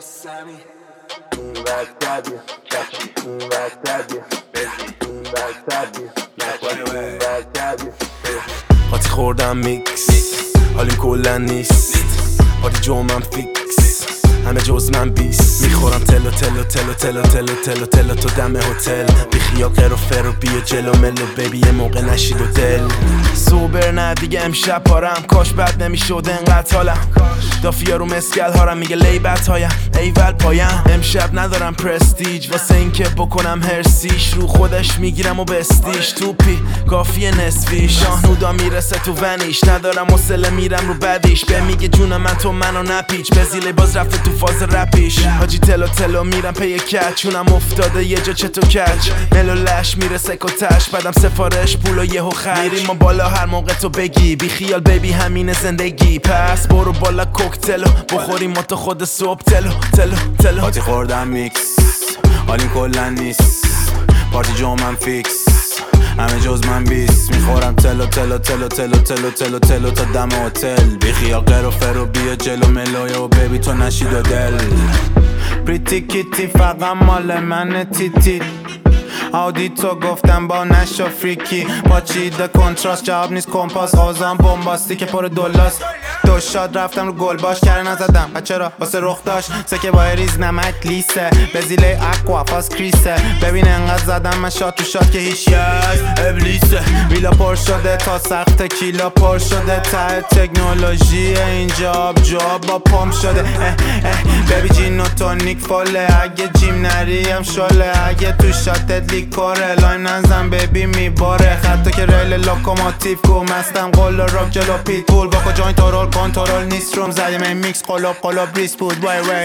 قاطی خوردم میکس حالیم کلن نیست پارتی جمعم فیکس همه جز من بیست میخورم تلو تلو تلو تلو تلو تلو تلو تو دم هتل بیخیا قر و فر و بیا جلو ملو بیبی یه موقع نشید و دل سوبر نه دیگه امشب پارم کاش بد نمیشد انقدر حالم دافیا رو مسکل هارم میگه لیبت هایم ایول پایم امشب ندارم پرستیج واسه این که بکنم هرسیش رو خودش میگیرم و بستیش توپی کافیه نصفی شاهنودا میرسه تو ونیش ندارم حوصله میرم رو بدیش به میگه جون من تو منو نپیچ بزیله باز رفته تو فاز رپیش حاجی تلو تلو میرم پی کچ چونم افتاده یه جا چتو کچ ملو لش میرسه کتش بعدم سفارش پول و یهو خرج میریم ما بالا هر موقع تو بگی بی خیال بیبی همین زندگی پس برو بالا کوکتلو بخوریم ما تو خود صبح تلو تلو تلو پارتی خوردم میکس حالیم کلن نیست پارتی جمعم فیکس همه جز من بیست میخورم تلو تلو تلو تلو تلو تلو تلو تا دم هتل بیخیا قر و فر و بیا جلو ملوی و بیبی تو نشید و دل پریتی کیتی فقط مال من تیتی آودی تو گفتم با نشو فریکی با چیده کنتراست جواب نیست کمپاس آزام بومباستی که پر دولاست دو شاد رفتم رو گل باش کره نزدم چرا واسه رخ داشت سکه با ریز نمک لیسه بزیله اقوا فاس کریسه ببین انقدر زدم من شاد تو شاد که هیچی از ابلیسه ویلا پر شده تا سخت کیلا پر شده ته تکنولوژی اینجا آب جواب با پمپ شده ببی جین و تونیک فاله اگه جیم نریم شله اگه تو شاتت لیکوره لایم نزن ببی میباره خطا که ریل لوکوموتیو کو مستم قول و راک جلو پیت بول با کجاین تورول کنترل نیست روم زدیم این میکس قلوب قلوب ریس بود وای وای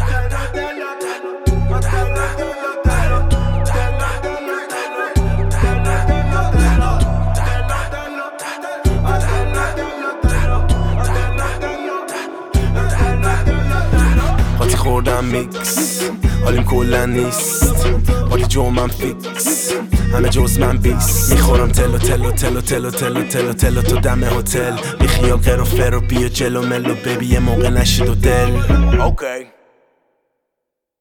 قاطی خوردم میکس حالیم کلن نیست پارتی جمعم فیکس همه جز من بیست میخورم تلو تلو تلو تلو تلو تلو تلو تو دم هتل بیخیا قر و فر و بیا جلو ملو بیبی یه موقع نشید و دل اوکی